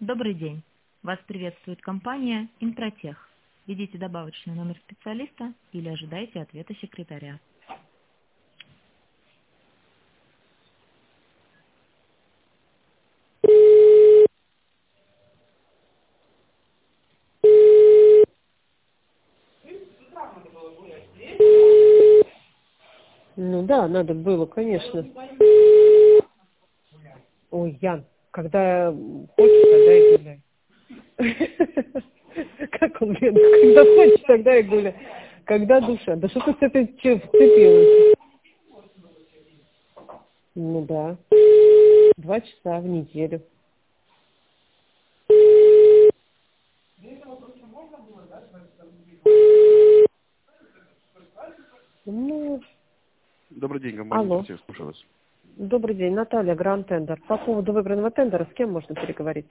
Добрый день. Вас приветствует компания «Интротех». Введите добавочный номер специалиста или ожидайте ответа секретаря. Ну да, надо было, конечно. Ой, Ян, когда хочешь, тогда и гуляй. Как он, блин, когда хочешь, тогда и гуляй. Когда душа. Да что ты с этой вцепилась? Ну да. 2 часа в неделю. Ну, Добрый день, компания алло. «Интертех», слушаю вас. Добрый день, Наталья, Гранд Тендер. По поводу выбранного тендера, с кем можно переговорить?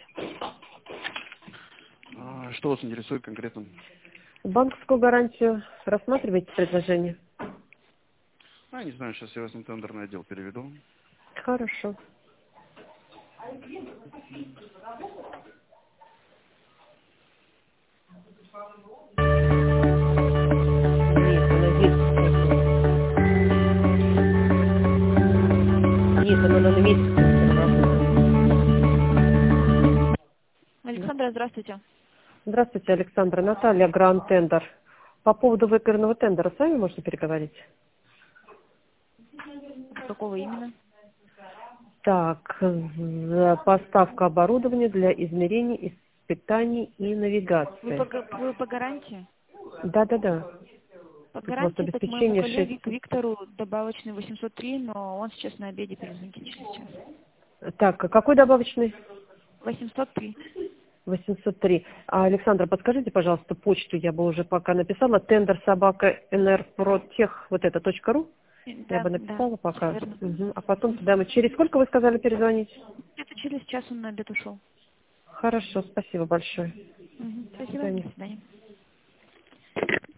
Что вас интересует конкретно? Банковскую гарантию рассматриваете предложение? Не знаю, сейчас я вас на тендерный отдел переведу. Хорошо. Нет, она месяц просила. Нет, она на месяц просила работать. Александра, здравствуйте. Здравствуйте, Александра. Наталья, Гранд Тендер. По поводу выигранного тендера с вами можно переговорить? Какого именно? Так, поставка оборудования для измерений, испытаний и Вы навигации. вы по гарантии? Да. По Тут у вас гарантии, так моему обеспечение 6. коллеге к Виктору добавочный 803, но он сейчас на обеде перезвоните через час. Так, а какой добавочный? 803. 803. Александра, подскажите, пожалуйста, почту я бы уже пока написала. Тендер собака nrprotech, вот это .ру. Я Да, бы да, написала все пока. верно. Мгм. А потом туда мы... Через сколько вы сказали перезвонить? Это через час он на обед ушел. Хорошо, спасибо большое. До Спасибо, свидания. до свидания.